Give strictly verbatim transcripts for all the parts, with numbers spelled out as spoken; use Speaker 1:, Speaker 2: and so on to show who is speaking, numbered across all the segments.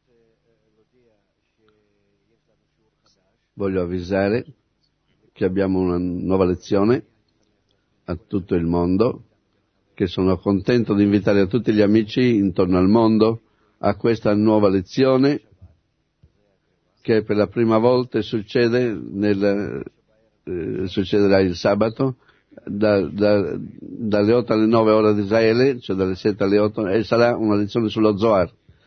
Speaker 1: Voglio avvisare che abbiamo una nuova lezione a tutto il mondo, che sono contento di invitare a tutti gli amici intorno al mondo a questa nuova lezione che per la prima volta succede nel, eh, succederà il sabato da, da, dalle otto alle nove ore di Israele, cioè dalle sette alle otto, e sarà una lezione sullo Zohar.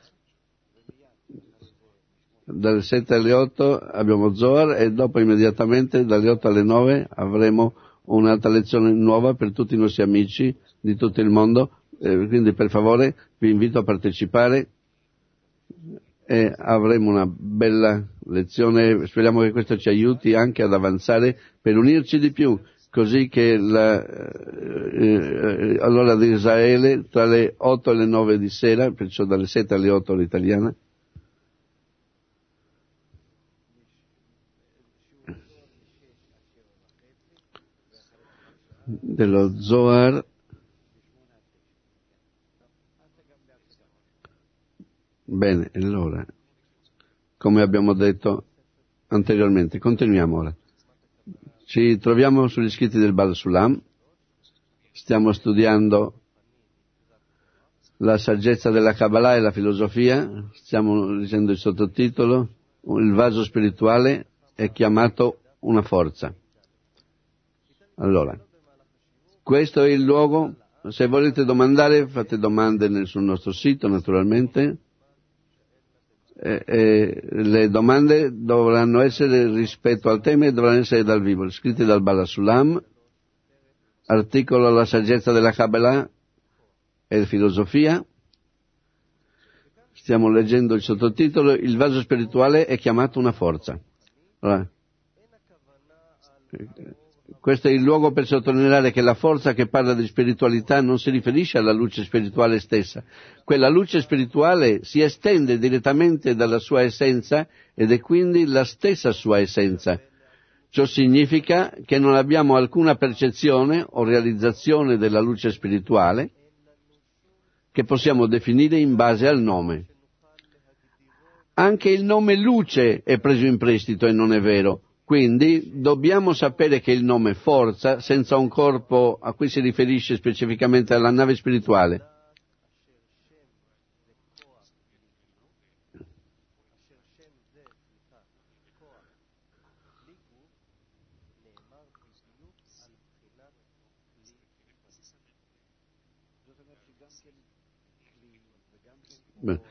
Speaker 1: Dalle sette alle otto abbiamo Zohar e dopo immediatamente dalle otto alle nove avremo un'altra lezione nuova per tutti i nostri amici di tutto il mondo, eh, quindi per favore vi invito a partecipare e avremo una bella lezione. Speriamo che questo ci aiuti anche ad avanzare per unirci di più, così che la, eh, eh, l'ora di Israele tra le otto e le nove di sera, perciò dalle sette alle otto l'italiana, dello Zohar bene. Allora, come abbiamo detto anteriormente, continuiamo ora. Ci troviamo sugli scritti del Baal Sulam, stiamo studiando la saggezza della Kabbalah e la filosofia, stiamo leggendo il sottotitolo il vaso spirituale è chiamato una forza. Allora, questo è il luogo. Se volete domandare, fate domande nel, sul nostro sito, naturalmente. E, e, le domande dovranno essere rispetto al tema e dovranno essere dal vivo, scritte dal Baal Sulam, articolo La saggezza della Kabbalah e filosofia. Stiamo leggendo il sottotitolo il vaso spirituale è chiamato una forza. Allora, questo è il luogo per sottolineare che la forza che parla di spiritualità non si riferisce alla luce spirituale stessa. Quella luce spirituale si estende direttamente dalla sua essenza ed è quindi la stessa sua essenza. Ciò significa che non abbiamo alcuna percezione o realizzazione della luce spirituale che possiamo definire in base al nome. Anche il nome luce è preso in prestito e non è vero. Quindi dobbiamo sapere che il nome forza, senza un corpo a cui si riferisce specificamente alla nave spirituale, Beh.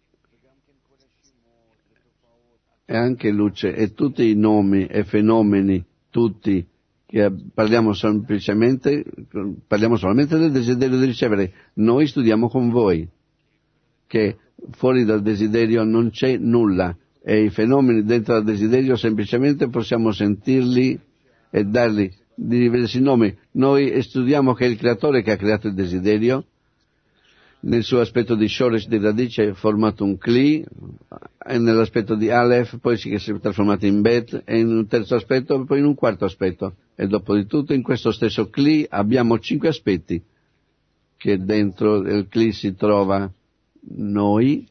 Speaker 1: E anche luce e tutti i nomi e fenomeni, tutti, che parliamo semplicemente, parliamo solamente del desiderio di ricevere. Noi studiamo con voi che fuori dal desiderio non c'è nulla e i fenomeni dentro al desiderio semplicemente possiamo sentirli e dargli diversi nomi. Noi studiamo che è il creatore che ha creato il desiderio. Nel suo aspetto di Shoresh, di radice, è formato un Kli, e nell'aspetto di Aleph poi si è trasformato in Bet, e in un terzo aspetto, poi in un quarto aspetto. E dopo di tutto in questo stesso Kli abbiamo cinque aspetti, che dentro il Kli si trova noi,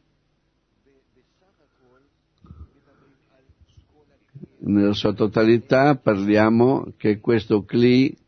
Speaker 1: nella sua totalità parliamo che questo Kli,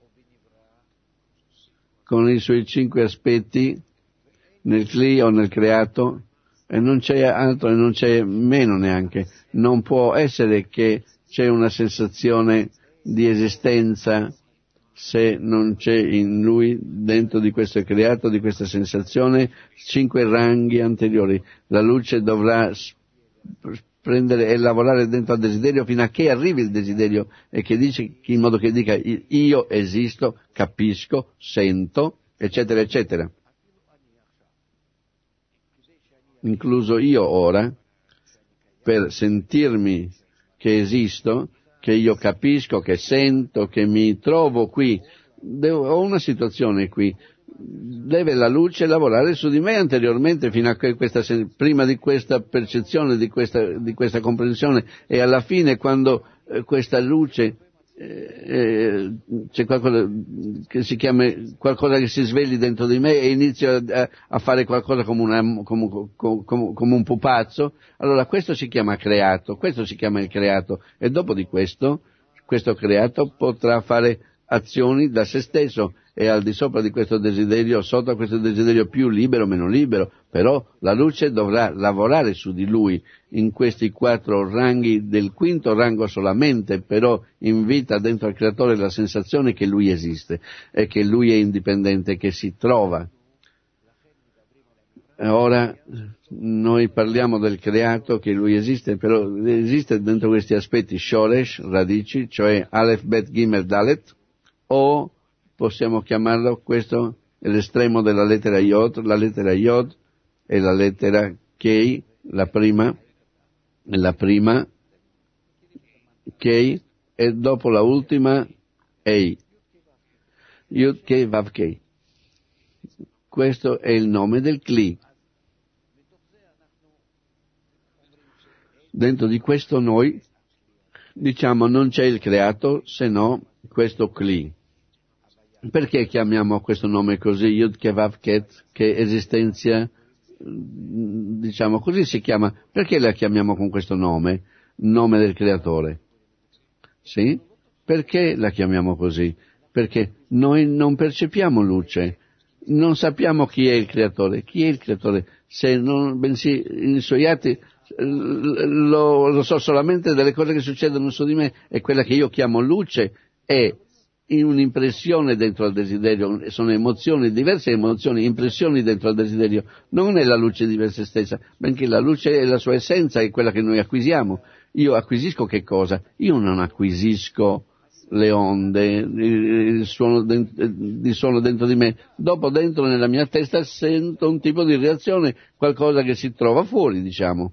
Speaker 1: con i suoi cinque aspetti, nel Kli o nel creato, e non c'è altro e non c'è meno neanche. Non può essere che c'è una sensazione di esistenza se non c'è in lui, dentro di questo creato, di questa sensazione, cinque ranghi anteriori. La luce dovrà prendere e lavorare dentro al desiderio fino a che arrivi il desiderio e che dice, in modo che dica io esisto, capisco, sento, eccetera, eccetera. Incluso io ora, per sentirmi che esisto, che io capisco, che sento, che mi trovo qui, devo, ho una situazione qui, deve la luce lavorare su di me anteriormente fino a che questa, prima di questa percezione, di questa, di questa comprensione, e alla fine quando eh, questa luce eh, c'è qualcosa che si chiama, qualcosa che si svegli dentro di me e inizio a, a fare qualcosa come, una, come, come, come un pupazzo, allora questo si chiama creato, questo si chiama il creato, e dopo di questo, questo creato potrà fare azioni da se stesso, e al di sopra di questo desiderio, sotto a questo desiderio più libero, meno libero, però la luce dovrà lavorare su di lui in questi quattro ranghi. Del quinto rango solamente, però invita dentro al creatore la sensazione che lui esiste e che lui è indipendente, che si trova. Ora noi parliamo del creato, che lui esiste, però esiste dentro questi aspetti shoresh, radici, cioè Aleph, Bet, Gimel, Dalet, o possiamo chiamarlo, questo è l'estremo della lettera Yod, la lettera Yod è la lettera Kei, la prima, la prima Kei, e dopo la ultima Ei, Yud Kei Vav Kei. Questo è il nome del Kli. Dentro di questo noi diciamo non c'è il creato se no questo Kli. Perché chiamiamo questo nome così, Yud Kevav Ket, che esistenza, diciamo così si chiama, perché la chiamiamo con questo nome, nome del creatore? Sì? Perché la chiamiamo così? Perché noi non percepiamo luce, non sappiamo chi è il creatore, chi è il creatore, se non, bensì i suoi atti lo, lo so solamente delle cose che succedono su di me, e quella che io chiamo luce è in un'impressione dentro al desiderio, sono emozioni, diverse emozioni, impressioni dentro al desiderio, non è la luce di per se stessa, benché la luce è la sua essenza, è quella che noi acquisiamo. Io acquisisco che cosa? Io non acquisisco le onde, il suono, di suono dentro di me, dopo dentro nella mia testa sento un tipo di reazione, qualcosa che si trova fuori, diciamo.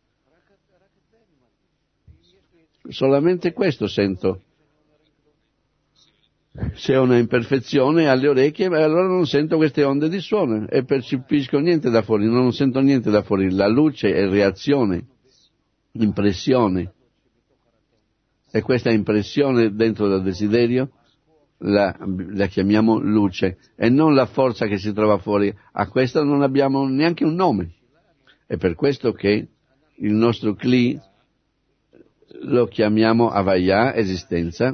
Speaker 1: Solamente questo sento. Se ho una imperfezione alle orecchie, allora non sento queste onde di suono e percepisco niente da fuori, non sento niente da fuori. La luce è reazione, impressione, e questa impressione dentro dal desiderio la, la chiamiamo luce, e non la forza che si trova fuori. A questa non abbiamo neanche un nome. È per questo che il nostro Kli lo chiamiamo Havaya, esistenza,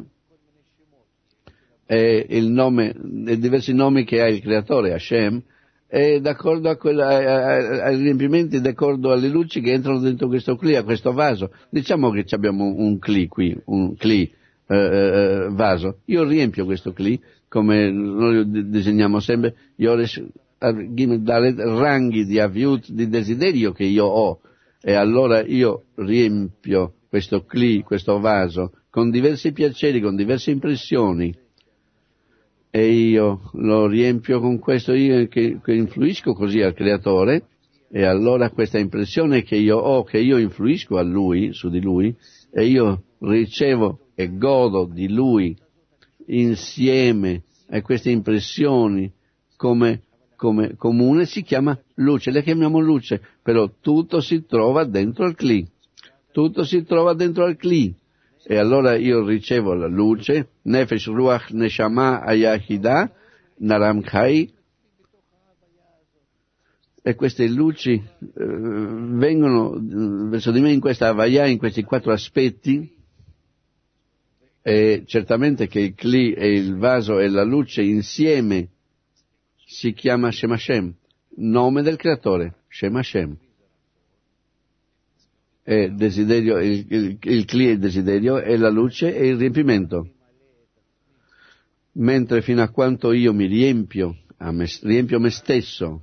Speaker 1: e il nome, i diversi nomi che ha il creatore, Hashem, è d'accordo a quella, a, ai riempimenti, d'accordo alle luci che entrano dentro questo Kli, a questo vaso. Diciamo che abbiamo un Kli qui, un Kli, eh, eh, vaso. Io riempio questo Kli, come noi disegniamo sempre, Yoresh, Gimel, Dalet, ranghi di aviut, di desiderio che io ho, e allora io riempio questo Kli, questo vaso, con diversi piaceri, con diverse impressioni, e io lo riempio con questo, io che, che influisco così al creatore, e allora questa impressione che io ho, che io influisco a lui, su di lui, e io ricevo e godo di lui insieme a queste impressioni come, come comune, si chiama luce, le chiamiamo luce, però tutto si trova dentro al Kli, tutto si trova dentro al Kli. E allora io ricevo la luce, Nefesh, Ruach, Neshama, Ayahida, Naram Chai, e queste luci eh, vengono eh, verso di me in questa Havaya, in questi quattro aspetti, e certamente che il Kli e il vaso e la luce insieme si chiama Shem Hashem, nome del creatore, Shem Hashem. È desiderio, il, il, il Kli è il desiderio, e la luce è il riempimento. Mentre fino a quanto io mi riempio, a me, riempio me stesso,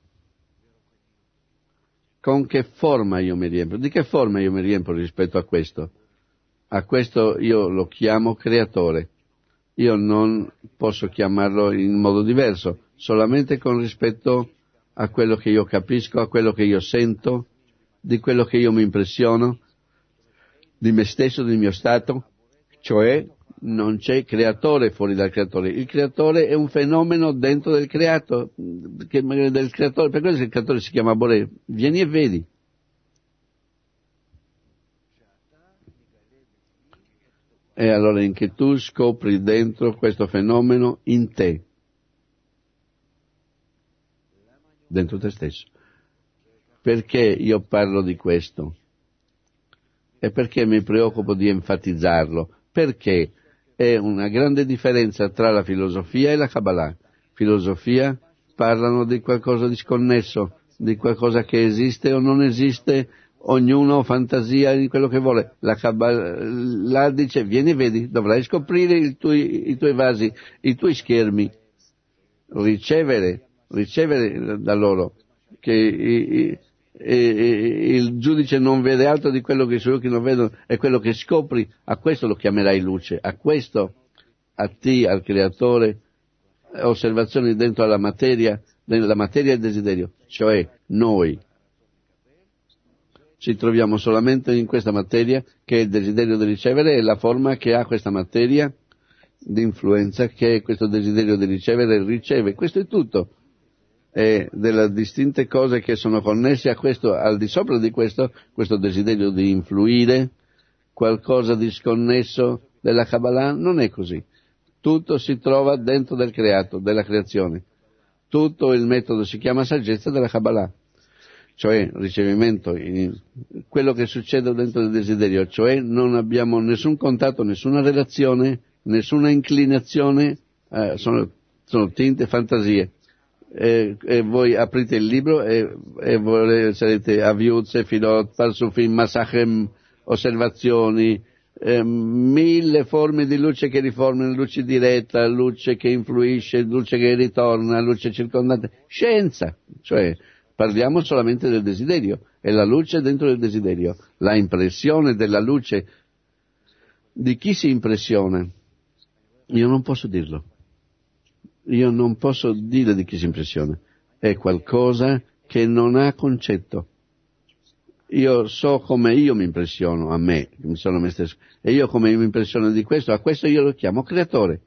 Speaker 1: con che forma io mi riempio? Di che forma io mi riempio rispetto a questo? A questo io lo chiamo creatore. Io non posso chiamarlo in modo diverso, solamente con rispetto a quello che io capisco, a quello che io sento, di quello che io mi impressiono, di me stesso, del mio stato, cioè non c'è creatore fuori dal creatore. Il creatore è un fenomeno dentro del creato, che, del creatore, per questo il creatore si chiama Boré. Vieni e vedi. è allora in che tu scopri dentro questo fenomeno in te, dentro te stesso. Perché io parlo di questo? E perché mi preoccupo di enfatizzarlo? Perché è una grande differenza tra la filosofia e la Kabbalah. Filosofia parlano di qualcosa di sconnesso, di qualcosa che esiste o non esiste, ognuno fantasia di quello che vuole. La Kabbalah dice, vieni e vedi, dovrai scoprire i tuoi, i tuoi vasi, i tuoi schermi, ricevere, ricevere da loro, che i, i, e il giudice non vede altro di quello che i suoi occhi non vedono, è quello che scopri, a questo lo chiamerai luce, a questo, a te, al creatore, osservazioni dentro alla materia, nella materia e il desiderio, cioè noi ci troviamo solamente in questa materia che è il desiderio di ricevere e la forma che ha questa materia di influenza che è questo desiderio di ricevere e riceve, questo è tutto. E delle distinte cose che sono connesse a questo, al di sopra di questo, questo desiderio di influire, qualcosa di sconnesso della Kabbalah, non è così. Tutto si trova dentro del creato, della creazione. Tutto il metodo si chiama saggezza della Kabbalah, cioè ricevimento, quello che succede dentro del desiderio, cioè non abbiamo nessun contatto, nessuna relazione, nessuna inclinazione, eh, sono, sono tinte fantasie. E, e voi aprite il libro e, e voi sarete Aviut, Sefirot, Parsufim, Masachem, osservazioni, eh, mille forme di luce che riformano, luce diretta, luce che influisce, luce che ritorna, luce circondante, scienza, cioè parliamo solamente del desiderio, e la luce dentro il desiderio, la impressione della luce. Di chi si impressiona? Io non posso dirlo. Io non posso dire di chi si impressiona. È qualcosa che non ha concetto. Io so come io mi impressiono a me, mi sono me stesso, e io come mi impressiono di questo, a questo io lo chiamo creatore.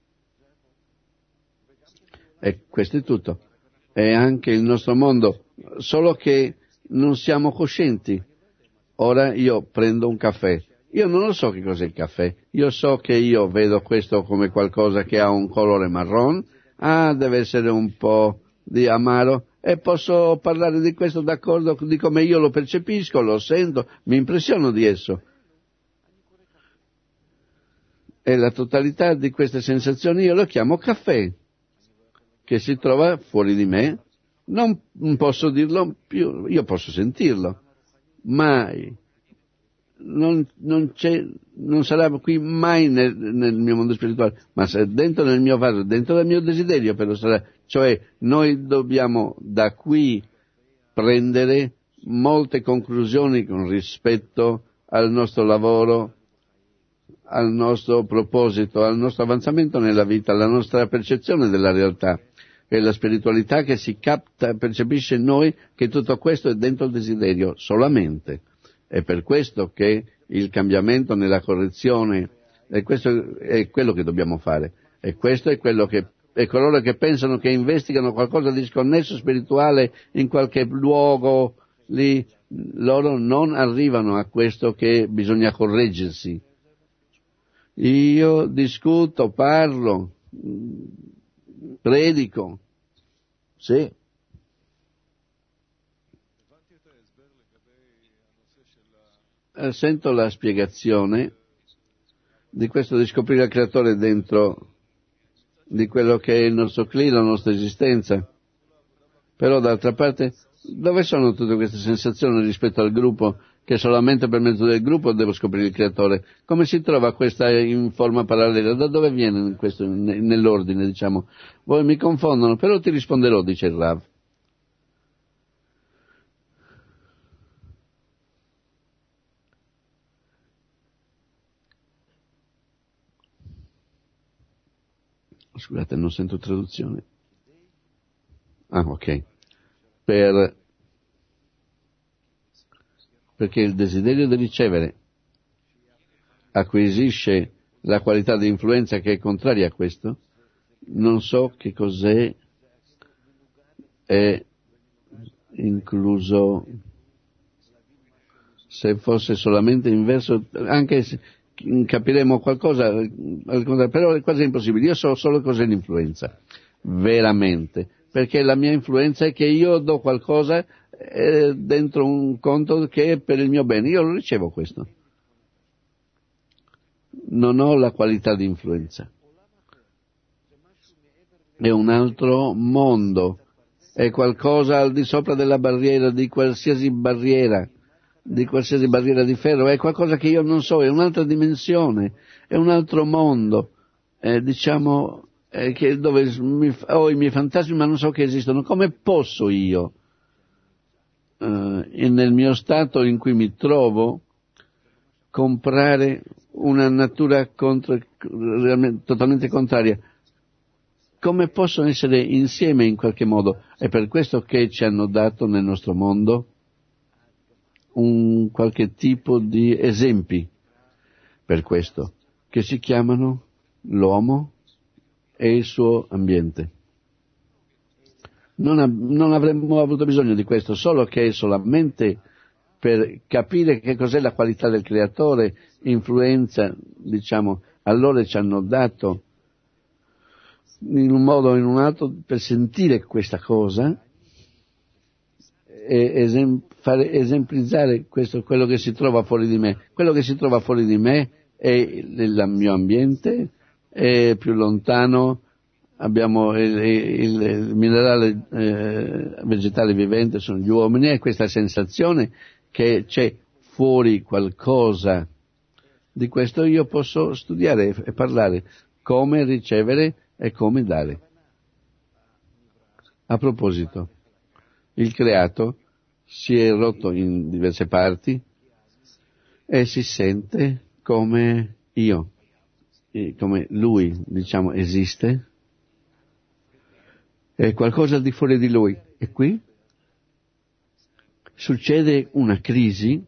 Speaker 1: E questo è tutto. È anche il nostro mondo, solo che non siamo coscienti. Ora io prendo un caffè. Io non lo so che cos'è il caffè, io so che io vedo questo come qualcosa che ha un colore marron, ah, deve essere un po' di amaro, e posso parlare di questo d'accordo di come io lo percepisco, lo sento, mi impressiono di esso. E la totalità di queste sensazioni io lo chiamo caffè, che si trova fuori di me, non posso dirlo più, io posso sentirlo, mai. Non, non, c'è, non sarà qui mai nel, nel mio mondo spirituale, ma se dentro nel mio vaso, dentro del mio desiderio, però sarà, cioè noi dobbiamo da qui prendere molte conclusioni con rispetto al nostro lavoro, al nostro proposito, al nostro avanzamento nella vita, alla nostra percezione della realtà. È la spiritualità che si capta, percepisce in noi che tutto questo è dentro il desiderio solamente. È per questo che il cambiamento nella correzione, e questo è quello che dobbiamo fare, e questo è quello che, e coloro che pensano che investigano qualcosa di sconnesso spirituale in qualche luogo lì, loro non arrivano a questo che bisogna correggersi. Io discuto, parlo, predico, sì. Sento la spiegazione di questo di scoprire il creatore dentro di quello che è il nostro clima, la nostra esistenza. Però d'altra parte, dove sono tutte queste sensazioni rispetto al gruppo, che solamente per mezzo del gruppo devo scoprire il creatore? Come si trova questa in forma parallela? Da dove viene questo nell'ordine, diciamo? Voi mi confondono, però ti risponderò, dice il Rav. Scusate, non sento traduzione. Ah, ok. Per, perché il desiderio di ricevere acquisisce la qualità di influenza che è contraria a questo, non so che cos'è è incluso, se fosse solamente inverso, anche se, capiremo qualcosa, però è quasi impossibile. Io so solo cos'è l'influenza, veramente, perché la mia influenza è che io do qualcosa eh, dentro un conto che è per il mio bene, io lo ricevo questo. Non ho la qualità di influenza. È un altro mondo, è qualcosa al di sopra della barriera, di qualsiasi barriera, di qualsiasi barriera di ferro, è qualcosa che io non so, è un'altra dimensione, è un altro mondo, eh, diciamo, eh, che dove mi, ho i miei fantasmi ma non so che esistono. Come posso io, eh, nel mio stato in cui mi trovo, comprare una natura contro, realmente, totalmente contraria? Come possono essere insieme in qualche modo? È per questo che ci hanno dato nel nostro mondo un qualche tipo di esempi, per questo, che si chiamano l'uomo e il suo ambiente. Non, ab- non avremmo avuto bisogno di questo, solo che solamente per capire che cos'è la qualità del creatore, influenza, diciamo, allora ci hanno dato in un modo o in un altro per sentire questa cosa e esem- fare, esemplizzare questo, quello che si trova fuori di me. Quello che si trova fuori di me è il, il mio ambiente, è più lontano, abbiamo il, il, il minerale eh, vegetale vivente, sono gli uomini, e questa sensazione che c'è fuori qualcosa di questo io posso studiare e, e parlare come ricevere e come dare. A proposito, il creato si è rotto in diverse parti e si sente come io, come lui, diciamo, esiste, è qualcosa al di fuori di lui. E qui succede una crisi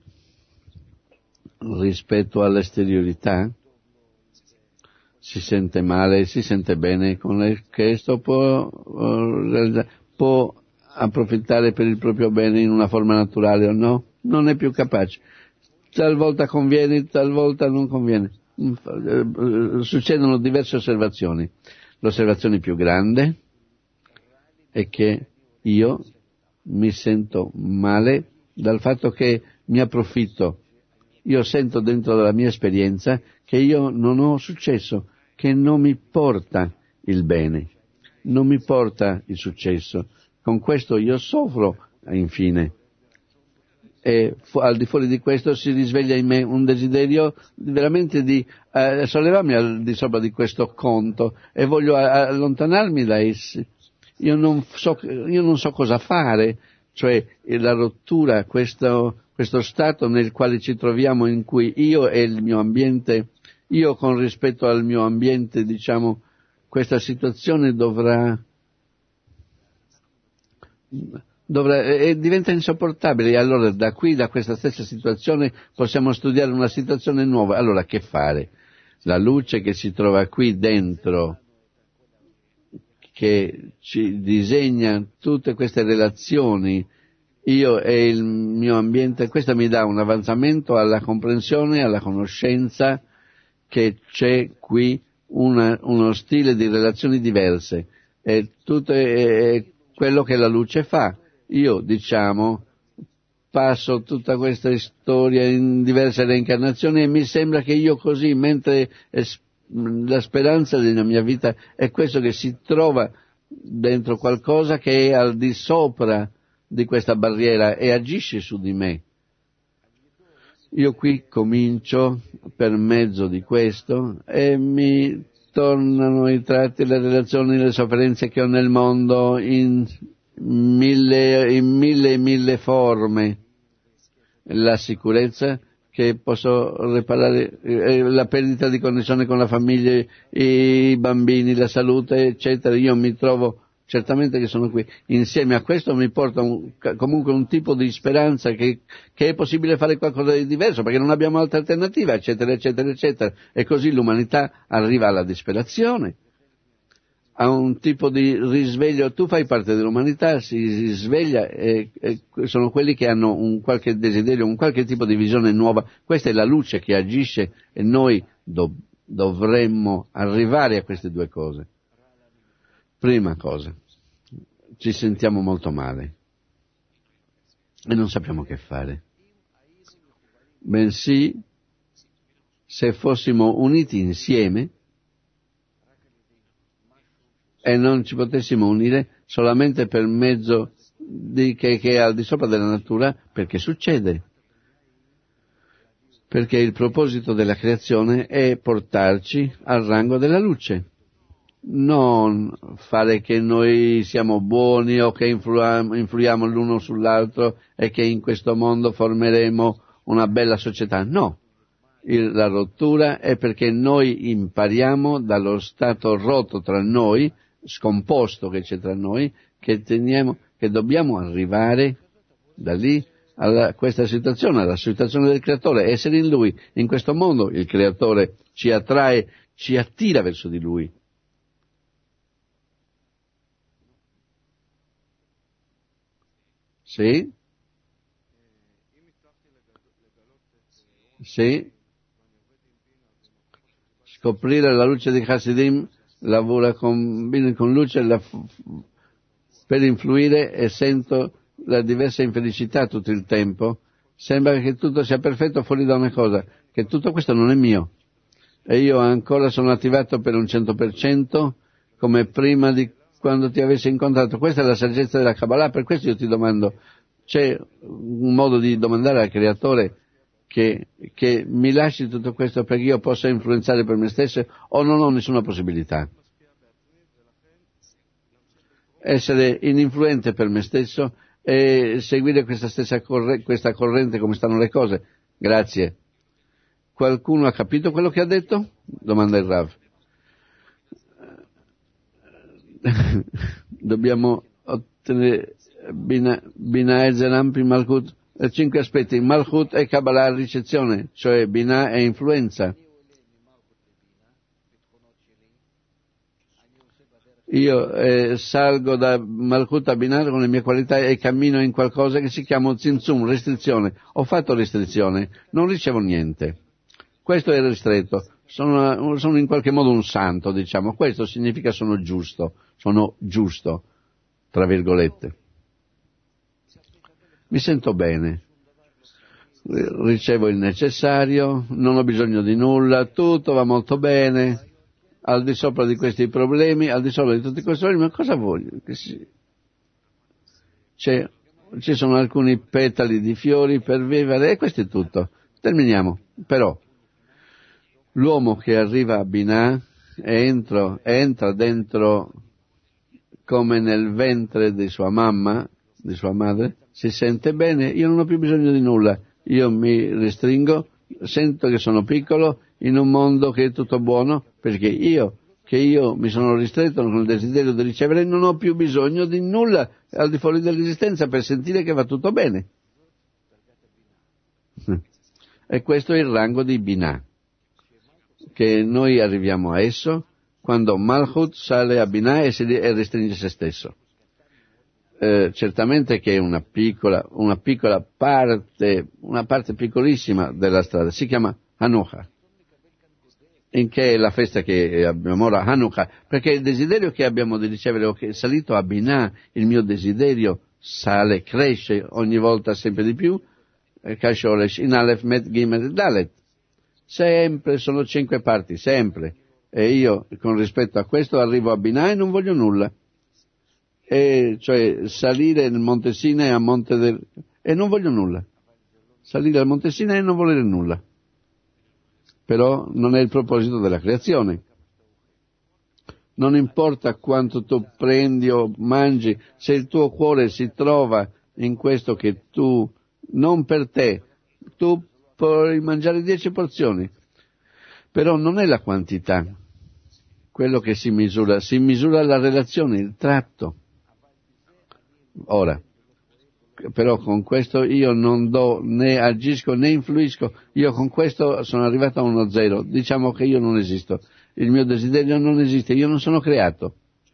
Speaker 1: rispetto all'esteriorità, si sente male, si sente bene con questo, può, può approfittare per il proprio bene in una forma naturale o no? Non è più capace. Talvolta conviene, talvolta non conviene. Succedono diverse osservazioni. L'osservazione più grande è che io mi sento male dal fatto che mi approfitto. Io sento dentro la mia esperienza che io non ho successo, che non mi porta il bene, non mi porta il successo. Con questo io soffro, infine. E fu- al di fuori di questo si risveglia in me un desiderio veramente di eh, sollevarmi al di sopra di questo conto e voglio a- allontanarmi da essi. Io non so, io non so cosa fare, cioè la rottura, questo, questo stato nel quale ci troviamo, in cui io e il mio ambiente, io con rispetto al mio ambiente, diciamo, questa situazione dovrà, dovrà e diventa insopportabile. E allora da qui, da questa stessa situazione, possiamo studiare una situazione nuova. Allora che fare? La luce che si trova qui dentro, che ci disegna tutte queste relazioni, io e il mio ambiente, questo mi dà un avanzamento alla comprensione, alla conoscenza che c'è qui una, uno stile di relazioni diverse, e tutto è, è quello che la luce fa. Io, diciamo, passo tutta questa storia in diverse reincarnazioni e mi sembra che io così, mentre es- la speranza della mia vita è questo, che si trova dentro qualcosa che è al di sopra di questa barriera e agisce su di me. Io qui comincio per mezzo di questo e mi tornano i tratti, le relazioni, le sofferenze che ho nel mondo in mille, in mille e mille forme, la sicurezza che posso riparare, eh, la perdita di connessione con la famiglia, i bambini, la salute, eccetera. Io mi trovo, certamente che sono qui, insieme a questo mi porta un, comunque un tipo di speranza che, che è possibile fare qualcosa di diverso, perché non abbiamo altra alternativa, eccetera, eccetera, eccetera. E così l'umanità arriva alla disperazione. a un tipo di risveglio. Tu fai parte dell'umanità, si sveglia e, e sono quelli che hanno un qualche desiderio, un qualche tipo di visione nuova. Questa è la luce che agisce e noi do, dovremmo arrivare a queste due cose. Prima cosa, ci sentiamo molto male e non sappiamo che fare. Bensì, se fossimo uniti insieme e non ci potessimo unire solamente per mezzo di che, che è al di sopra della natura, perché succede? Perché il proposito della creazione è portarci al rango della luce. Non fare che noi siamo buoni o che influiamo, influiamo l'uno sull'altro e che in questo mondo formeremo una bella società. No, Il, la rottura è perché noi impariamo dallo stato rotto tra noi, scomposto che c'è tra noi, che teniamo, che dobbiamo arrivare da lì a questa situazione, alla situazione del creatore, essere in lui. In questo mondo il creatore ci attrae, ci attira verso di lui. Sì? Sì? Scoprire la luce di Hasidim, lavora con, con luce la, per influire e sento la diversa infelicità tutto il tempo. Sembra che tutto sia perfetto fuori da una cosa, che tutto questo non è mio. E io ancora sono attivato per un cento per cento come prima di quando ti avessi incontrato. Questa è la saggezza della Kabbalah, per questo io ti domando, c'è un modo di domandare al Creatore che, che mi lasci tutto questo perché io possa influenzare per me stesso o non ho nessuna possibilità? Essere ininfluente per me stesso e seguire questa stessa corre- questa corrente come stanno le cose. Grazie. Qualcuno ha capito quello che ha detto? Domanda il Rav. Dobbiamo ottenere Bina, Bina e Zerampi Malchut. Cinque aspetti. Malchut è Kabbalah ricezione, cioè Bina è influenza. Io eh, salgo da Malchut a Binah con le mie qualità e cammino in qualcosa che si chiama Zinzum, restrizione. Ho fatto restrizione, non ricevo niente. Questo è ristretto. Sono, sono in qualche modo un santo, diciamo. Questo significa sono giusto, sono giusto, tra virgolette. Mi sento bene. Ricevo il necessario, non ho bisogno di nulla, tutto va molto bene. Al di sopra di questi problemi, al di sopra di tutti questi problemi, ma cosa voglio? Che si... C'è, ci sono alcuni petali di fiori per vivere e questo è tutto. Terminiamo. Però, l'uomo che arriva a Binah e entra, entra dentro come nel ventre di sua mamma, di sua madre, si sente bene, io non ho più bisogno di nulla, io mi restringo, sento che sono piccolo in un mondo che è tutto buono, perché io, che io mi sono ristretto con il desiderio di ricevere, non ho più bisogno di nulla al di fuori dell'esistenza per sentire che va tutto bene. E questo è il rango di Binah, che noi arriviamo a esso quando Malchut sale a Binah e, si, e restringe se stesso. Eh, certamente che è una piccola, una piccola parte, una parte piccolissima della strada, si chiama Hanukkah, in che è la festa che abbiamo ora, Hanukkah, perché il desiderio che abbiamo di ricevere, o che è salito a Binah, il mio desiderio sale, cresce ogni volta sempre di più, Kasholesh, in Aleph, Met, Gimel, Dalet, sempre, sono cinque parti, sempre, e io con rispetto a questo arrivo a Binah e non voglio nulla. E cioè salire nel Monte Sinai a Monte del... e non voglio nulla. Salire al Monte Sinai e non volere nulla. Però non è il proposito della creazione. Non importa quanto tu prendi o mangi, se il tuo cuore si trova in questo che tu, non per te, tu puoi mangiare dieci porzioni, però non è la quantità quello che si misura, si misura la relazione, il tratto. Ora, però con questo io non do, né agisco né influisco, io con questo sono arrivato a uno zero, diciamo che io non esisto, il mio desiderio non esiste, io non sono creato,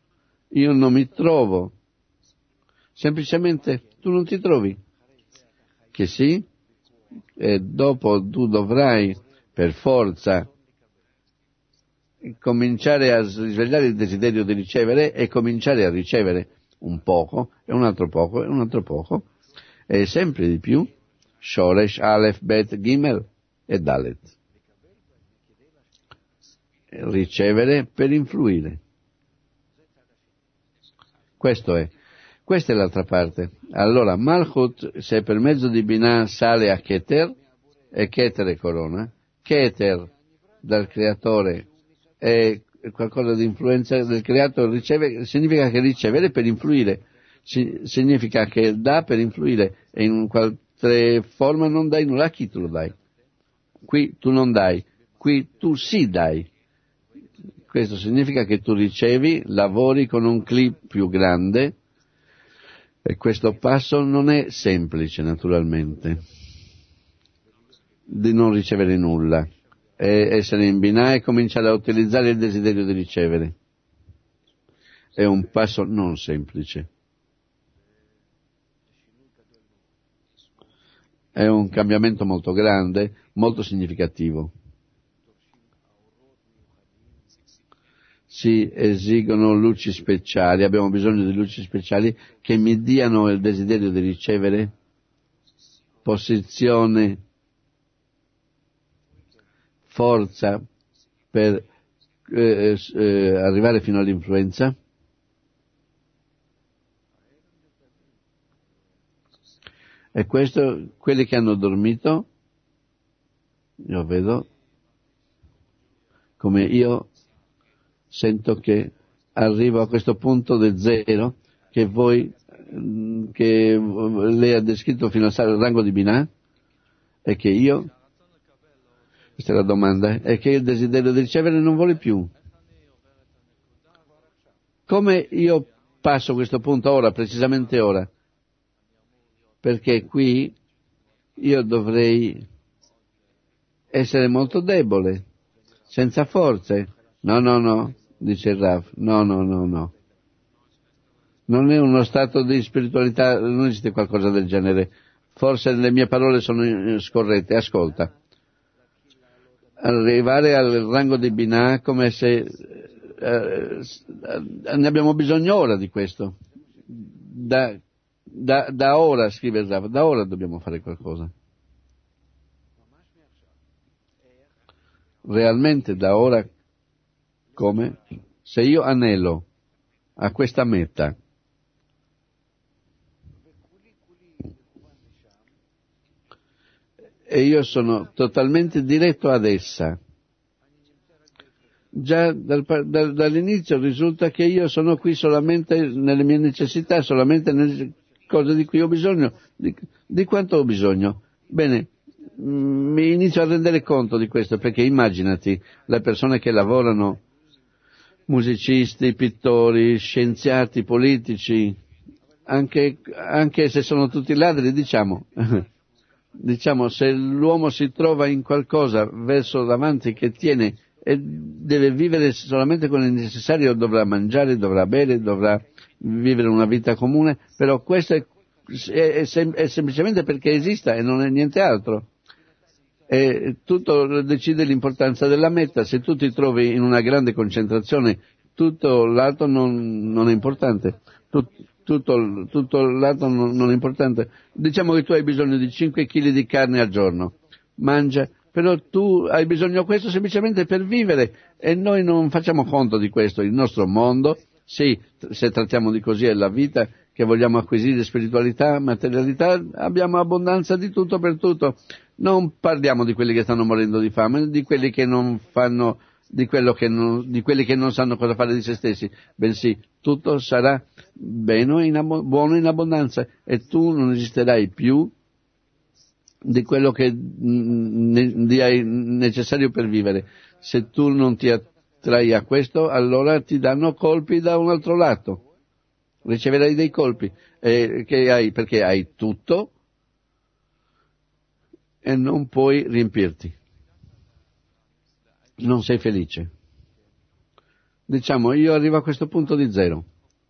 Speaker 1: io non mi trovo, semplicemente tu non ti trovi, che sì, e dopo tu dovrai per forza cominciare a risvegliare il desiderio di ricevere e cominciare a ricevere un poco, e un altro poco, e un altro poco, e sempre di più, Shoresh, Aleph, Bet, Gimel e Dalet. Ricevere per influire. Questo è. Questa è l'altra parte. Allora, Malchut, se per mezzo di Binah sale a Keter, e Keter è corona, Keter dal creatore è qualcosa di influenza del creato, riceve, significa che ricevere per influire, si, significa che dà per influire, e in qualche forma non dai nulla, a chi tu lo dai? Qui tu non dai, qui tu sì dai. Questo significa che tu ricevi, lavori con un clip più grande, e questo passo non è semplice, naturalmente, di non ricevere nulla, e essere in Binah e cominciare a utilizzare il desiderio di ricevere. È un passo non semplice. È un cambiamento molto grande, molto significativo. Si esigono luci speciali, abbiamo bisogno di luci speciali che mi diano il desiderio di ricevere, posizione, forza per eh, eh, arrivare fino all'influenza. E questo, quelli che hanno dormito, io vedo come io sento che arrivo a questo punto del zero che voi, che lei ha descritto fino al rango di Binah, e che io, questa è la domanda, è che il desiderio di ricevere non vuole più. Come io passo questo punto ora, precisamente ora? Perché qui io dovrei essere molto debole, senza forze. No, no, no, dice il Rav, no, no, no, no. Non è uno stato di spiritualità, non esiste qualcosa del genere. Forse le mie parole sono scorrette, ascolta. Arrivare al rango di Binah come se eh, ne abbiamo bisogno ora di questo. Da, da, da ora, scrive il Rav, da ora dobbiamo fare qualcosa. Realmente da ora, come? Se io anelo a questa meta, e io sono totalmente diretto ad essa, già dal, dal, dall'inizio risulta che io sono qui solamente nelle mie necessità, solamente nelle cose di cui ho bisogno. Di, di quanto ho bisogno? Bene, mi inizio a rendere conto di questo, perché immaginati le persone che lavorano, musicisti, pittori, scienziati, politici, anche, anche se sono tutti ladri, diciamo, diciamo, se l'uomo si trova in qualcosa verso davanti che tiene e deve vivere solamente con il necessario, dovrà mangiare, dovrà bere, dovrà vivere una vita comune, però questo è, è, è, è semplicemente perché esista e non è niente altro. E tutto decide l'importanza della meta. Se tu ti trovi in una grande concentrazione, tutto l'altro non, non è importante. Tut, tutto, tutto l'altro non, non è importante. Diciamo che tu hai bisogno di cinque chili di carne al giorno, mangia, però tu hai bisogno di questo semplicemente per vivere, e noi non facciamo conto di questo. Il nostro mondo, sì, se trattiamo di così è la vita, che vogliamo acquisire spiritualità, materialità, abbiamo abbondanza di tutto per tutto. Non parliamo di quelli che stanno morendo di fame, di quelli che non fanno, di, quello che non, di quelli che non sanno cosa fare di se stessi, bensì tutto sarà bene in ab- buono in abbondanza, e tu non esisterai più di quello che ne, hai necessario per vivere. Se tu non ti attrai a questo, allora ti danno colpi da un altro lato, riceverai dei colpi, eh, che hai, perché hai tutto e non puoi riempirti, non sei felice. Diciamo, io arrivo a questo punto di zero,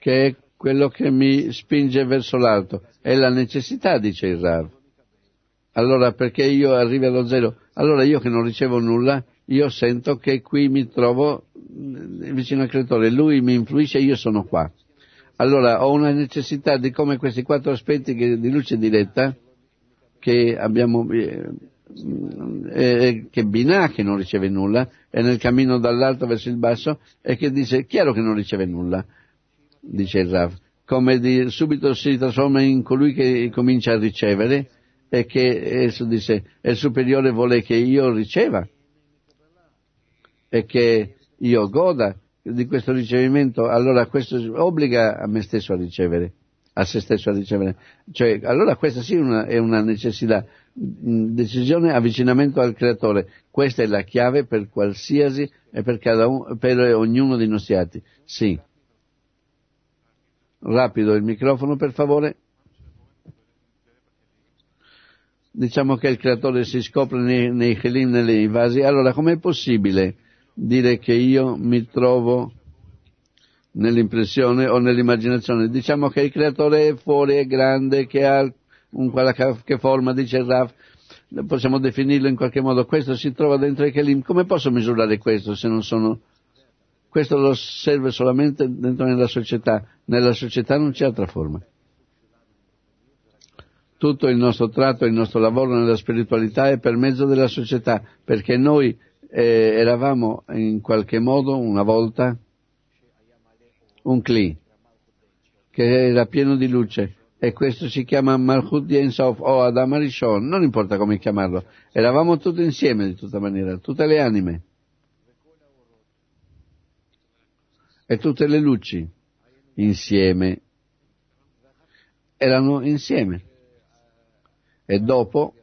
Speaker 1: che è quello che mi spinge verso l'alto. È la necessità, dice il Rav. Allora perché io arrivo allo zero? Allora io che non ricevo nulla, io sento che qui mi trovo vicino al Creatore, lui mi influisce e io sono qua. Allora ho una necessità di come questi quattro aspetti che, di luce diretta che abbiamo, eh, eh, che Binah che non riceve nulla, è nel cammino dall'alto verso il basso e che dice, chiaro che non riceve nulla, dice il Rav, come di, subito si trasforma in colui che comincia a ricevere e che esso dice, e il superiore vuole che io riceva e che io goda di questo ricevimento, allora questo obbliga a me stesso a ricevere, a se stesso a ricevere. Cioè, allora questa sì una, è una necessità, decisione, avvicinamento al Creatore. Questa è la chiave per qualsiasi e per, cada un, per ognuno dei nostri atti. Sì. Rapido il microfono, per favore. Diciamo che il Creatore si scopre nei, nei chelim, nei vasi. Allora, com'è possibile dire che io mi trovo nell'impressione o nell'immaginazione? Diciamo che il Creatore è fuori, è grande, che ha un, quella che forma, dice il Rav, possiamo definirlo in qualche modo, questo si trova dentro i chelim. Come posso misurare questo se non sono... Questo lo serve solamente dentro nella società, nella società non c'è altra forma. Tutto il nostro tratto, il nostro lavoro nella spiritualità è per mezzo della società, perché noi eh, eravamo in qualche modo una volta un cli che era pieno di luce e questo si chiama Malchut di Ein Sof o Adam Arishon, non importa come chiamarlo, eravamo tutti insieme di tutta maniera, tutte le anime e tutte le luci insieme, erano insieme. E dopo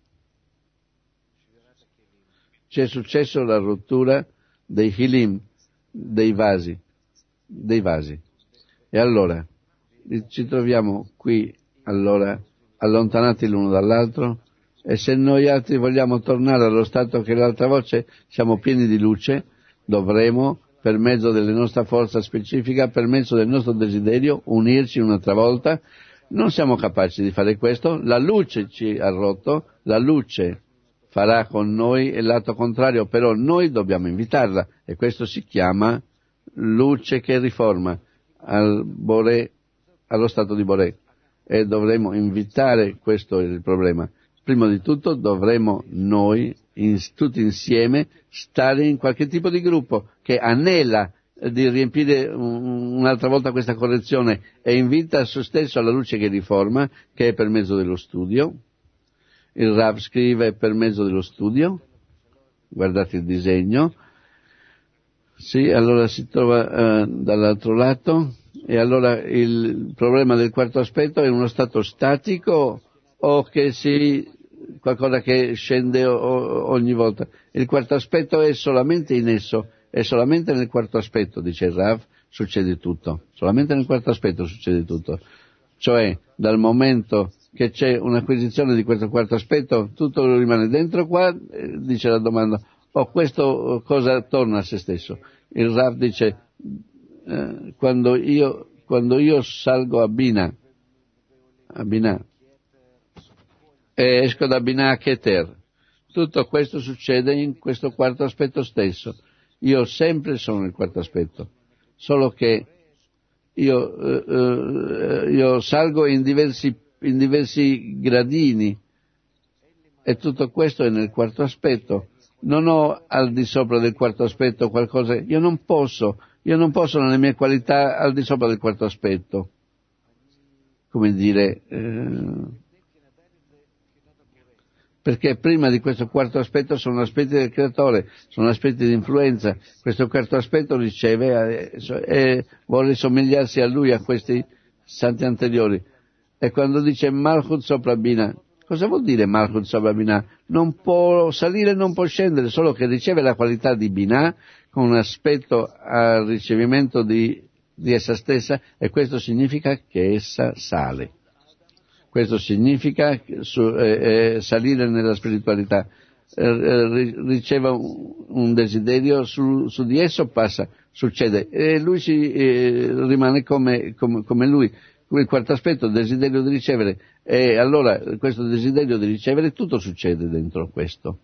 Speaker 1: c'è successo la rottura dei hilim, dei vasi, dei vasi. E allora ci troviamo qui, allora, allontanati l'uno dall'altro, e se noi altri vogliamo tornare allo stato che l'altra voce siamo pieni di luce, dovremo, per mezzo della nostra forza specifica, per mezzo del nostro desiderio, unirci un'altra volta. Non siamo capaci di fare questo, la luce ci ha rotto, la luce farà con noi il lato contrario, però noi dobbiamo invitarla, e questo si chiama luce che riforma al Boré, allo stato di Boré, e dovremo invitare, questo è il problema. Prima di tutto dovremo noi, in, tutti insieme, stare in qualche tipo di gruppo che anela di riempire un'altra volta questa correzione e invita a se stesso alla luce che riforma, che è per mezzo dello studio. Il Rav scrive per mezzo dello studio, guardate il disegno, sì, allora si trova uh, dall'altro lato, e allora il problema del quarto aspetto è uno stato statico o che si, qualcosa che scende o, ogni volta. Il quarto aspetto è solamente in esso, e solamente nel quarto aspetto, dice il Rav, succede tutto. Solamente nel quarto aspetto succede tutto. Cioè, dal momento che c'è un'acquisizione di questo quarto aspetto, tutto rimane dentro qua, eh, dice la domanda, o oh, questo cosa torna a se stesso? Il Rav dice, eh, quando io, quando io salgo a Bina, a Bina, e esco da Bina a Keter, tutto questo succede in questo quarto aspetto stesso. Io sempre sono il quarto aspetto, solo che io, eh, eh, io salgo in diversi, in diversi gradini, e tutto questo è nel quarto aspetto. Non ho al di sopra del quarto aspetto qualcosa, io non posso, io non posso nelle mie qualità al di sopra del quarto aspetto. Come dire, eh, perché prima di questo quarto aspetto sono aspetti del Creatore, sono aspetti di influenza. Questo quarto aspetto riceve e, e vuole somigliarsi a lui, a questi santi anteriori. E quando dice Malchut sopra Bina, cosa vuol dire Malchut sopra Bina? Non può salire, non può scendere, solo che riceve la qualità di Bina con un aspetto al ricevimento di, di essa stessa, e questo significa che essa sale. Questo significa su, eh, eh, salire nella spiritualità. eh, riceva un, un desiderio, su, su di esso passa, succede, e lui si eh, rimane come, come, come lui. Il quarto aspetto, il desiderio di ricevere, e allora questo desiderio di ricevere, tutto succede dentro questo.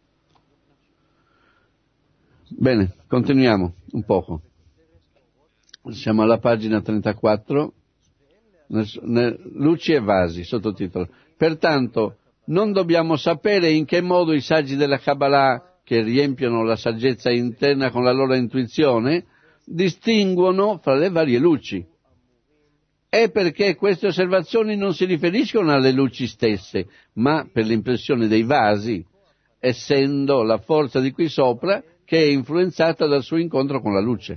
Speaker 1: Bene, continuiamo un poco. Siamo alla pagina trentaquattro, luci e vasi, sottotitolo. Pertanto, non dobbiamo sapere in che modo i saggi della Kabbalah, che riempiono la saggezza interna con la loro intuizione, distinguono fra le varie luci. È perché queste osservazioni non si riferiscono alle luci stesse, ma per l'impressione dei vasi, essendo la forza di qui sopra che è influenzata dal suo incontro con la luce.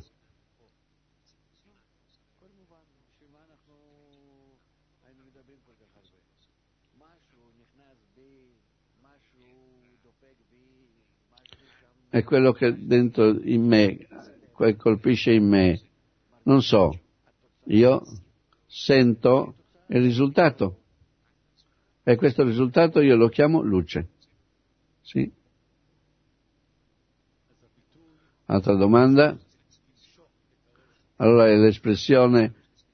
Speaker 1: È quello che dentro in me, che colpisce in me, non so, io sento il risultato, e questo risultato io lo chiamo luce. Sì? Altra domanda? Allora è l'espressione,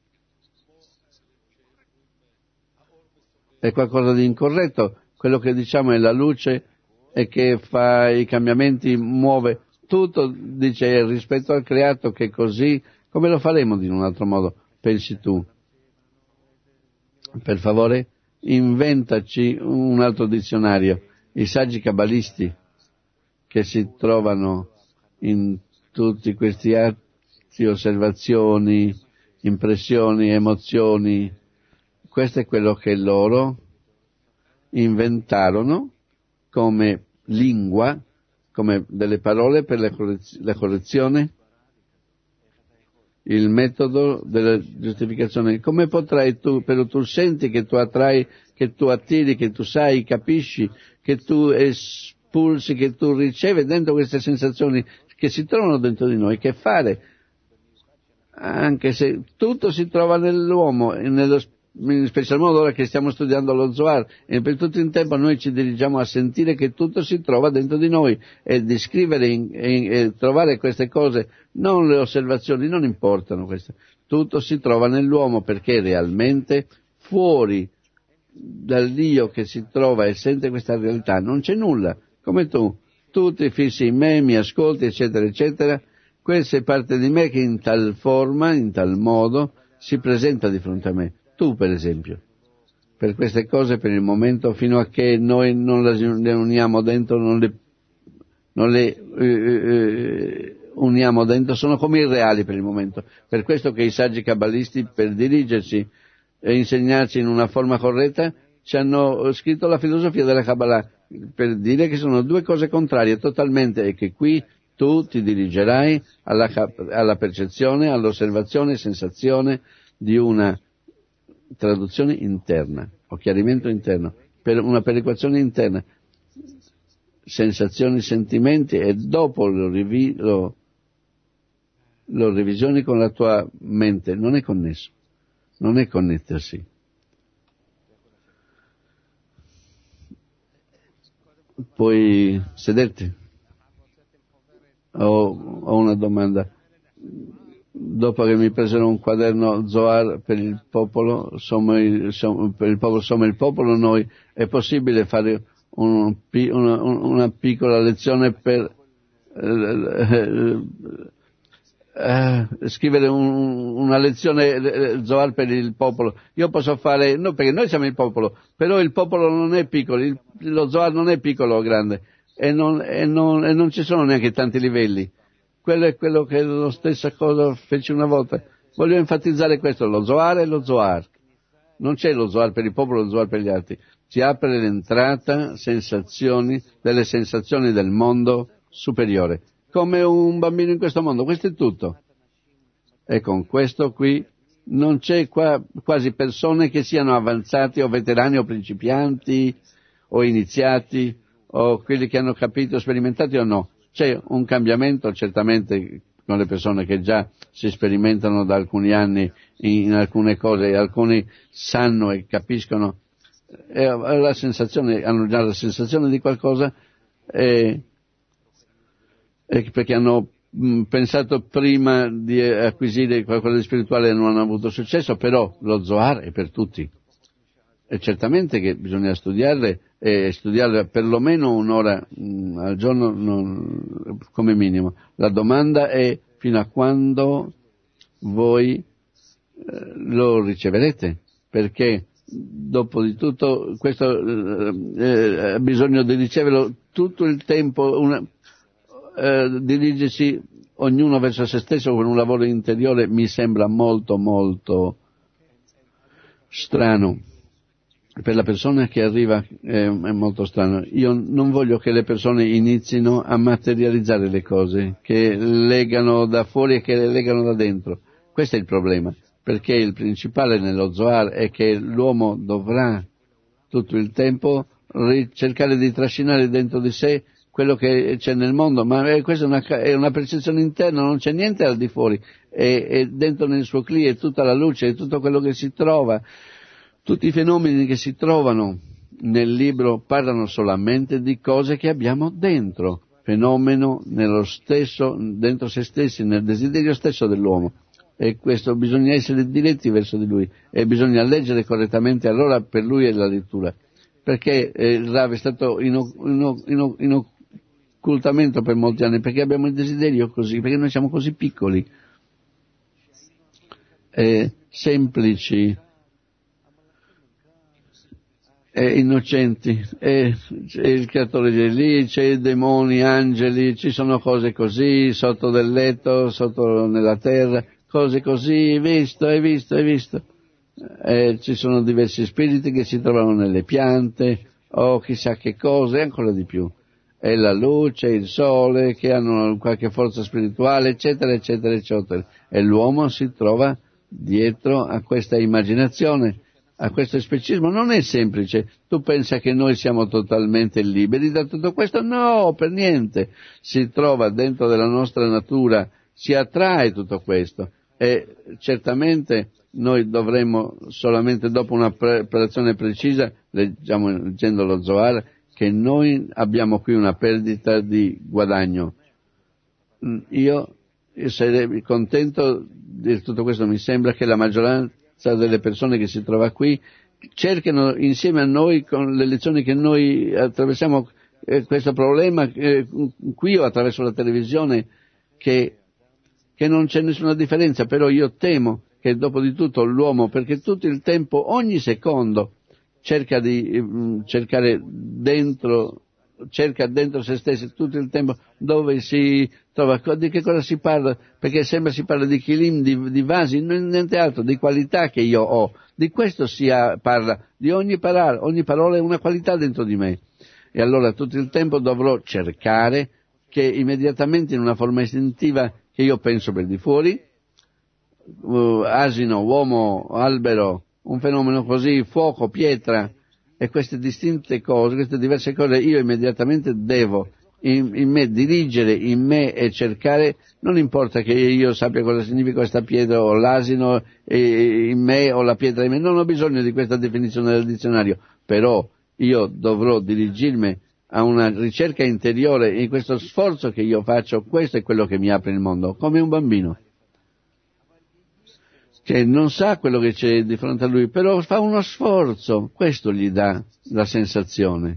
Speaker 1: è qualcosa di incorretto, quello che diciamo è la luce e che fa i cambiamenti, muove tutto, dice rispetto al creato, che così, come lo faremo in un altro modo, pensi tu? Per favore, inventaci un altro dizionario. I saggi cabalisti che si trovano in tutti questi atti, osservazioni, impressioni, emozioni, questo è quello che loro inventarono come lingua, come delle parole per la, correz- la correzione, il metodo della giustificazione. Come potrai tu, però tu senti che tu attrai, che tu attiri, che tu sai, capisci, che tu espulsi, che tu ricevi dentro queste sensazioni che si trovano dentro di noi, che fare? Anche se tutto si trova nell'uomo, nello, in special modo ora che stiamo studiando lo Zohar, e per tutto il tempo noi ci dirigiamo a sentire che tutto si trova dentro di noi, e descrivere e trovare queste cose, non le osservazioni, non importano queste, tutto si trova nell'uomo, perché realmente fuori dal Dio che si trova e sente questa realtà non c'è nulla, come tu, tu ti fissi in me, mi ascolti, eccetera, eccetera, questa è parte di me che in tal forma, in tal modo, si presenta di fronte a me. Tu, per esempio, per queste cose, per il momento, fino a che noi non le uniamo dentro, non le, non le eh, eh, uniamo dentro, sono come irreali per il momento. Per questo che i saggi cabalisti, per dirigerci e insegnarci in una forma corretta, ci hanno scritto la filosofia della Kabbalah, per dire che sono due cose contrarie totalmente, e che qui tu ti dirigerai alla, alla percezione, all'osservazione e sensazione di una traduzione interna, o chiarimento interno, per una perequazione interna, sensazioni, sentimenti, e dopo lo, rivi, lo, lo revisioni con la tua mente. Non è connesso, non è connettersi. Puoi sederti? Ho, ho una domanda. Dopo che mi presero un quaderno Zohar per il popolo, sommo il, sommo, per il popolo, sommo il popolo, noi, è possibile fare un, una, una piccola lezione per eh, eh, scrivere un, una lezione Zohar per il popolo? Io posso fare, no, perché noi siamo il popolo, però il popolo non è piccolo, il, lo Zohar non è piccolo o grande, e non, e, non, e non ci sono neanche tanti livelli. Quello è quello che la stessa cosa feci una volta. Voglio enfatizzare questo, lo Zohar è lo Zohar. Non c'è lo Zohar per il popolo, lo Zohar per gli altri. Ci apre l'entrata, sensazioni, delle sensazioni del mondo superiore. Come un bambino in questo mondo, questo è tutto. E con questo qui non c'è qua quasi persone che siano avanzati o veterani o principianti o iniziati o quelli che hanno capito, sperimentati o no. C'è un cambiamento certamente con le persone che già si sperimentano da alcuni anni in, in alcune cose, e alcuni sanno e capiscono, e la sensazione, hanno già la sensazione di qualcosa, e, e perché hanno mh, pensato prima di acquisire qualcosa di spirituale e non hanno avuto successo, però lo Zohar è per tutti. E certamente che bisogna studiarle e studiarle perlomeno un'ora mh, al giorno non, come minimo. La domanda è fino a quando voi eh, lo riceverete, perché dopo di tutto questo eh, ha bisogno di riceverlo tutto il tempo, una, eh, dirigersi ognuno verso se stesso con un lavoro interiore mi sembra molto molto strano. Per la persona che arriva è, è molto strano. Io non voglio che le persone inizino a materializzare le cose, che legano da fuori e che le legano da dentro. Questo è il problema, perché il principale nello Zohar è che l'uomo dovrà tutto il tempo cercare di trascinare dentro di sé quello che c'è nel mondo, ma questa è una, è una percezione interna, non c'è niente al di fuori, e, e dentro nel suo cli è tutta la luce, è tutto quello che si trova. Tutti i fenomeni che si trovano nel libro parlano solamente di cose che abbiamo dentro, fenomeno nello stesso, dentro se stessi, nel desiderio stesso dell'uomo. E questo bisogna essere diretti verso di lui e bisogna leggere correttamente allora per lui è la lettura. Perché eh, il Rav è stato in, in, in, in occultamento per molti anni, perché abbiamo il desiderio così, perché noi siamo così piccoli, eh, semplici, e innocenti, e c'è il creatore di lì, c'è i demoni, angeli, ci sono cose così, sotto del letto, sotto nella terra, cose così, visto, hai visto, hai visto. E ci sono diversi spiriti che si trovano nelle piante, o chissà che cose, e ancora di più. E la luce, il sole, che hanno qualche forza spirituale, eccetera, eccetera, eccetera. E l'uomo si trova dietro a questa immaginazione, a questo specismo. Non è semplice. Tu pensa che noi siamo totalmente liberi da tutto questo? No, per niente. Si trova dentro della nostra natura, si attrae tutto questo e certamente noi dovremmo solamente dopo una preparazione precisa, leggiamo, leggendo lo Zohar, che noi abbiamo qui una perdita di guadagno. Io, io sarei contento di tutto questo, mi sembra che la maggioranza delle persone che si trova qui cercano insieme a noi con le lezioni che noi attraversiamo eh, questo problema eh, qui o attraverso la televisione che, che non c'è nessuna differenza, però io temo che dopo di tutto l'uomo, perché tutto il tempo, ogni secondo cerca di mh, cercare dentro cerca dentro se stesso tutto il tempo dove si trova, di che cosa si parla, perché sembra si parla di kilim, di, di vasi, niente altro, di qualità che io ho, di questo si ha, parla, di ogni parola, ogni parola è una qualità dentro di me, e allora tutto il tempo dovrò cercare che immediatamente in una forma istintiva che io penso per di fuori, uh, asino, uomo, albero, un fenomeno così, fuoco, pietra, e queste distinte cose, queste diverse cose, io immediatamente devo in, in me dirigere in me e cercare, non importa che io sappia cosa significa questa pietra o l'asino in me o la pietra in me, non ho bisogno di questa definizione del dizionario, però io dovrò dirigirmi a una ricerca interiore in questo sforzo che io faccio, questo è quello che mi apre il mondo, come un bambino che non sa quello che c'è di fronte a lui, però fa uno sforzo, questo gli dà la sensazione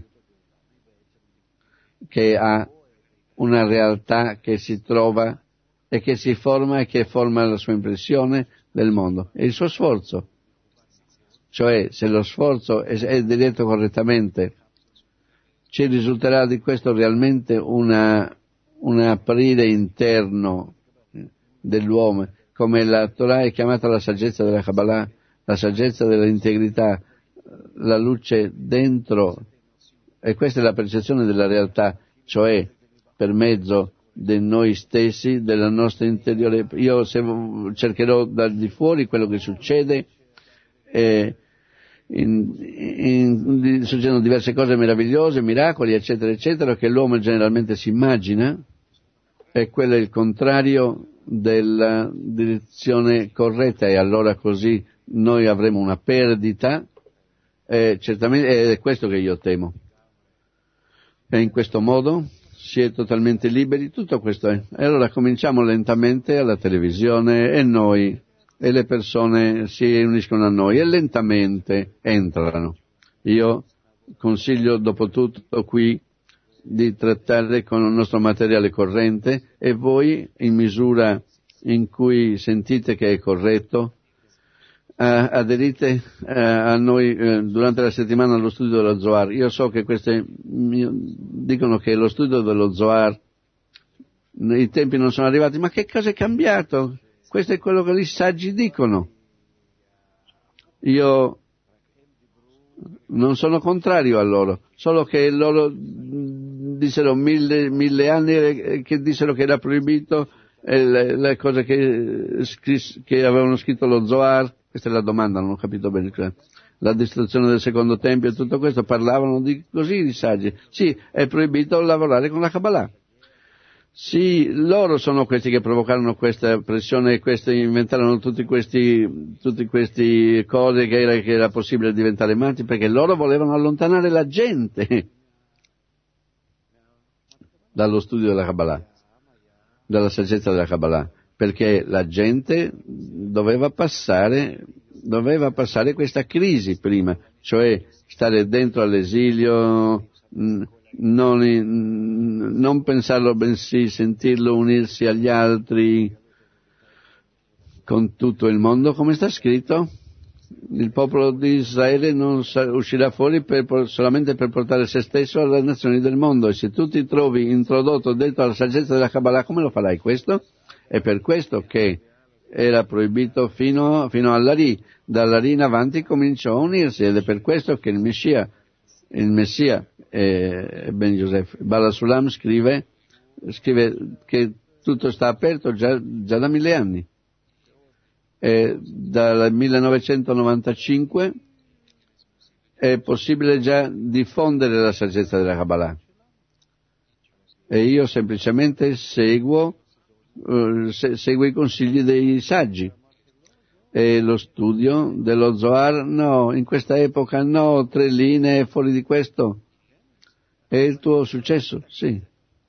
Speaker 1: che ha una realtà che si trova e che si forma e che forma la sua impressione del mondo. È il suo sforzo. Cioè, se lo sforzo è, è diretto correttamente, ci risulterà di questo realmente una, un aprire interno dell'uomo, come la Torah è chiamata la saggezza della Kabbalah, la saggezza dell'integrità, la luce dentro, e questa è la percezione della realtà, cioè per mezzo di noi stessi, della nostra interiore. Io se cercherò dal di fuori quello che succede, eh, in, in, in, succedono diverse cose meravigliose, miracoli, eccetera, eccetera, che l'uomo generalmente si immagina, e quello è il contrario della direzione corretta, e allora così noi avremo una perdita, eh, certamente, ed è questo che io temo. E in questo modo si è totalmente liberi, tutto questo è. E allora cominciamo lentamente alla televisione e noi, e le persone si uniscono a noi e lentamente entrano. Io consiglio dopo tutto qui di trattare con il nostro materiale corrente e voi, in misura in cui sentite che è corretto, Uh, aderite uh, a noi uh, durante la settimana allo studio dello Zohar. Io so che queste mh, dicono che lo studio dello Zohar, i tempi non sono arrivati, ma che cosa è cambiato? Questo è quello che i saggi dicono. Io non sono contrario a loro, solo che loro dissero mille, mille anni che dissero che era proibito eh, le, le cose che, che avevano scritto lo Zohar. Questa è la domanda, non ho capito bene. La distruzione del secondo tempio e tutto questo, parlavano di così i saggi. Sì, è proibito lavorare con la Kabbalah. Sì, loro sono questi che provocarono questa pressione e questi inventarono tutti questi, tutti questi cose che era, che era possibile diventare matti, perché loro volevano allontanare la gente dallo studio della Kabbalah, dalla saggezza della Kabbalah. Perché la gente doveva passare, doveva passare questa crisi prima, cioè stare dentro all'esilio, non, non pensarlo bensì, sentirlo unirsi agli altri con tutto il mondo, come sta scritto. Il popolo di Israele non uscirà fuori per, solamente per portare se stesso alle nazioni del mondo, e se tu ti trovi introdotto dentro la saggezza della Kabbalah, come lo farai questo? È per questo che era proibito fino, fino all'Ari. Dall'Ari in avanti cominciò a unirsi, ed è per questo che il Messia, il Messia eh, Ben Yosef Bala Sulam scrive, scrive che tutto sta aperto già, già da mille anni. E dal millenovecentonovantacinque è possibile già diffondere la saggezza della Kabbalah. E io semplicemente seguo Uh, se, segue i consigli dei saggi, e lo studio dello Zohar no, in questa epoca no, tre linee fuori di questo. È il tuo successo? Sì.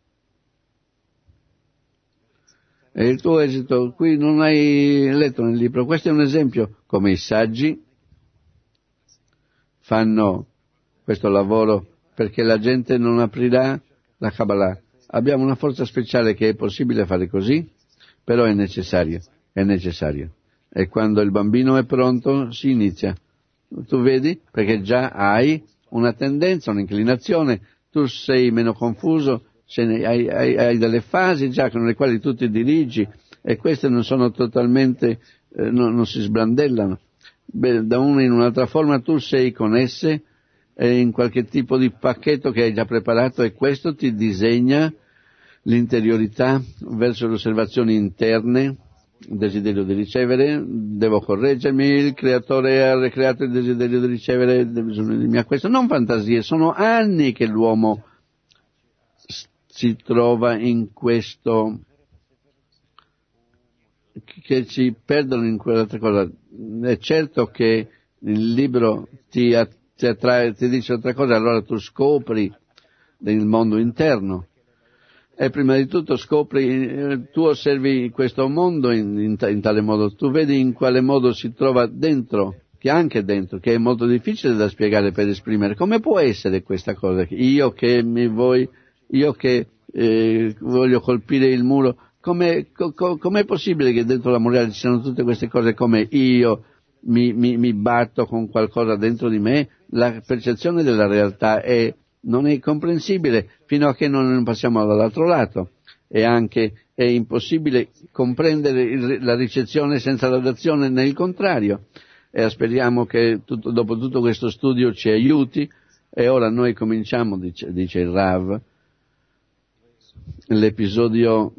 Speaker 1: È il tuo esito. Qui non hai letto nel libro. Questo è un esempio come i saggi fanno questo lavoro, perché la gente non aprirà la Kabbalah. Abbiamo una forza speciale che è possibile fare così, però è necessario, è necessario. E quando il bambino è pronto si inizia. Tu vedi? Perché già hai una tendenza, un'inclinazione, tu sei meno confuso, hai, hai, hai delle fasi già con le quali tu ti dirigi, e queste non sono totalmente, eh, non, non si sbrandellano. Beh, da una in un'altra forma tu sei con esse, in qualche tipo di pacchetto che hai già preparato, e questo ti disegna l'interiorità verso le osservazioni interne, il desiderio di ricevere, devo correggermi, il creatore ha creato il desiderio di ricevere, bisogno di me a questo, non fantasie, sono anni che l'uomo si trova in questo, che ci perdono in quell'altra cosa. È certo che il libro ti attrae, ti, attrae, ti dice altra cosa, allora tu scopri il mondo interno, e prima di tutto scopri, tu osservi questo mondo in, in, in tale modo, tu vedi in quale modo si trova dentro, che anche dentro, che è molto difficile da spiegare per esprimere. Come può essere questa cosa? Io che mi vuoi, io che eh, voglio colpire il muro, com'è, co, com'è possibile che dentro la muraglia ci siano tutte queste cose, come io mi, mi, mi batto con qualcosa dentro di me? La percezione della realtà è, non è comprensibile fino a che non passiamo dall'altro lato, e anche è impossibile comprendere il, la ricezione senza la dazione, nel contrario. E speriamo che tutto, dopo tutto questo studio ci aiuti. E ora noi cominciamo, dice, dice il Rav, l'episodio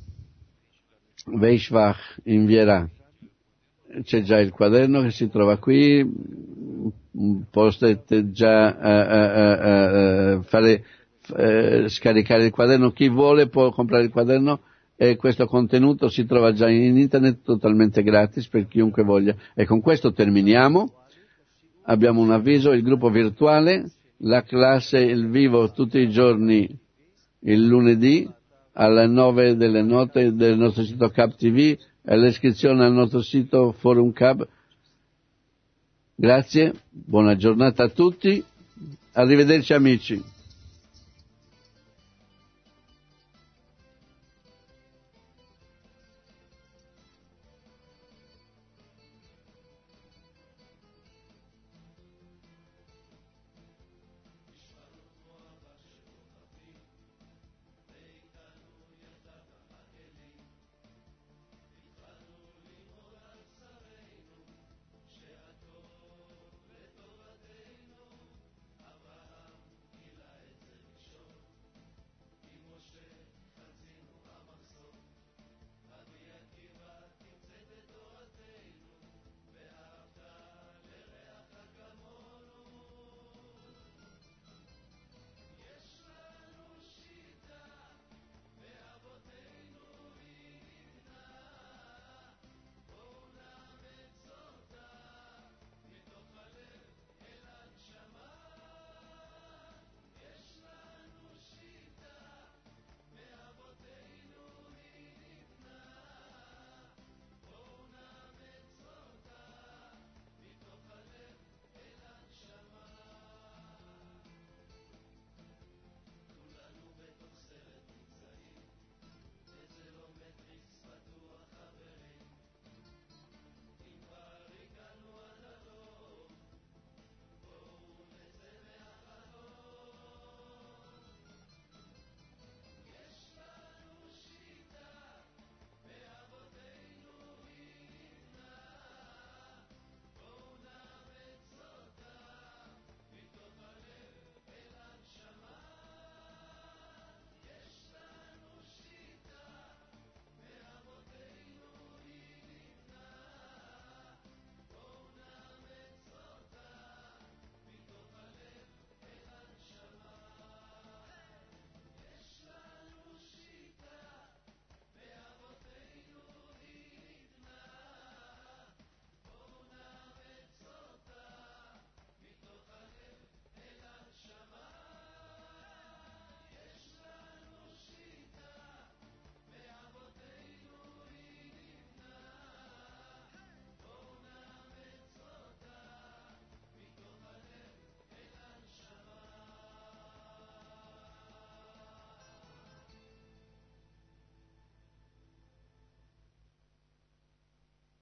Speaker 1: Veishvach invierà. C'è già il quaderno che si trova qui, potete già uh, uh, uh, fare, uh, scaricare il quaderno, chi vuole può comprare il quaderno, e questo contenuto si trova già in internet totalmente gratis per chiunque voglia. E con questo terminiamo. Abbiamo un avviso: il gruppo virtuale la classe il vivo tutti i giorni il lunedì alle nove delle notte del nostro sito C A B T V e l'iscrizione al nostro sito Forum C A B. Grazie, buona giornata a tutti, arrivederci amici.